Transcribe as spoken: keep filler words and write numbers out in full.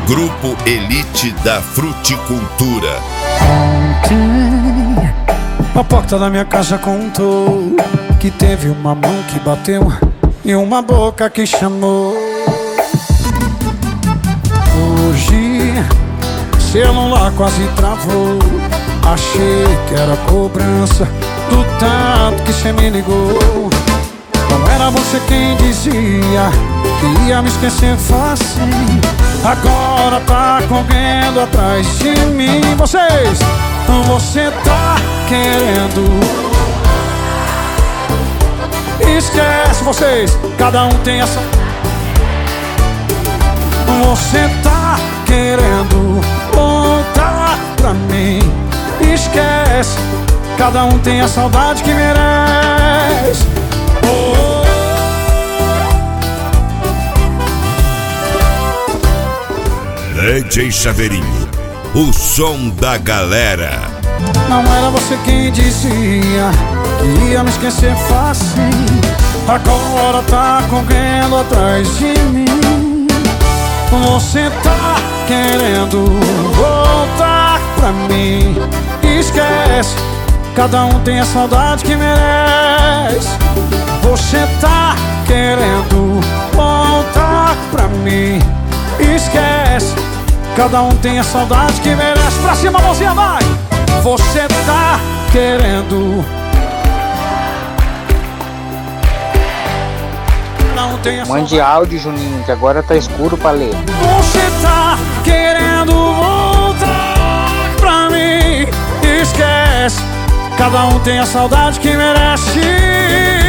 Grupo Elite da Fruticultura. Ontem, a porta da minha casa contou que teve uma mão que bateu e uma boca que chamou. Hoje, celular quase travou. Achei que era cobrança do tanto que cê me ligou. Não era você quem dizia que ia me esquecer fácil. Agora tá correndo atrás de mim. Vocês, você tá querendo. Esquece vocês, cada um tem essa. Você tá querendo voltar pra mim. Esquece, cada um tem a saudade que merece. Oh. D J Chaveirinho, o som da galera. Não era você quem dizia que ia me esquecer fácil. Agora tá correndo atrás de mim. Você tá querendo voltar pra mim. Esquece, cada um tem a saudade que merece. Você tá querendo voltar pra mim. Esquece, cada um tem a saudade que merece. Pra cima, mãozinha, vai! Você tá querendo. Não tem a Mande saudade. áudio, Juninho, que agora tá escuro pra ler. Você tá querendo voltar pra mim. Esquece, cada um tem a saudade que merece.